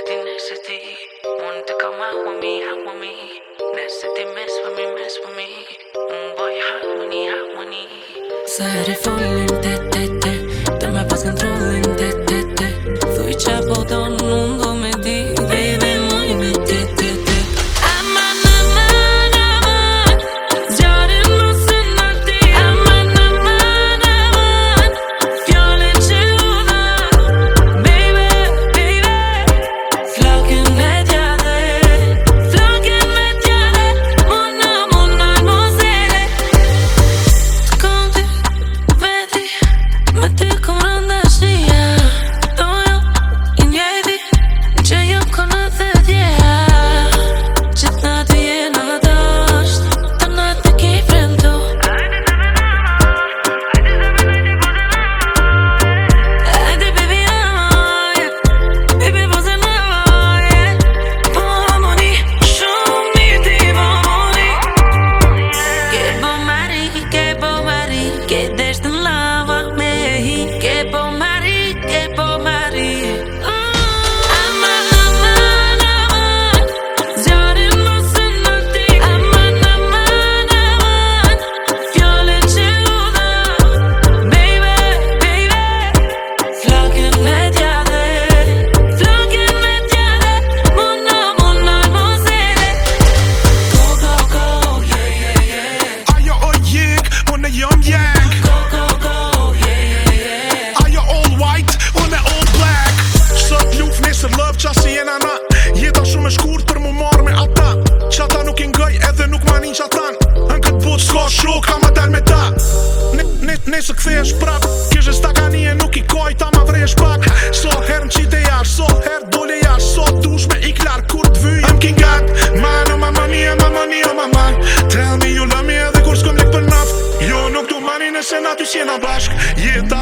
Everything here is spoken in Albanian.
Nëse ti want to come out with me, Nëse ti mess with me boy, harmony Sa herë folin te Të me pas kontrolin te Thuj qa po ton unë do me di Baby muj me te Aman, zjarin mos e nati Aman, fjallin që u dha Baby, flokin me t'jade Mona mosele T'konti, veti Me ty kom rënda shia Dojo, i njejti Që jo kona dhe djeja Qit natë jena në dasht Të natë të ki fremdu Ajde baby amoj Baby po se nevoj Po moni, shumë mirë ti po moni Ke po mari Ke desht në lava me hi Ke po mari Aman, zjarin mos e nati Aman, fjallin që u dha Baby, flokin me t'jade Mona mosele Go, yeah Ajo o jek, unë jam jank Go, yeah Ajo all white, unë all black Sot luf, nesër love, qasi jena na Jeta shumë e shkurt për mu marrë me ata Qata nuk i ngaj edhe nuk manin qatan Në këtë botë s'ka shok, ka ma dal me ta Nesër kthesh prap Kishe stakanie nuk i kaj, ta ma vresh pak So her në qite jash, so her dole jash So dush me ik lar kur t'vyj I'm king God, man oh my money, oh my money, oh my man Tell me you love me edhe kur s'kom lek për naft Jo nuk du mani nëse na ty s'jena bashk Jeta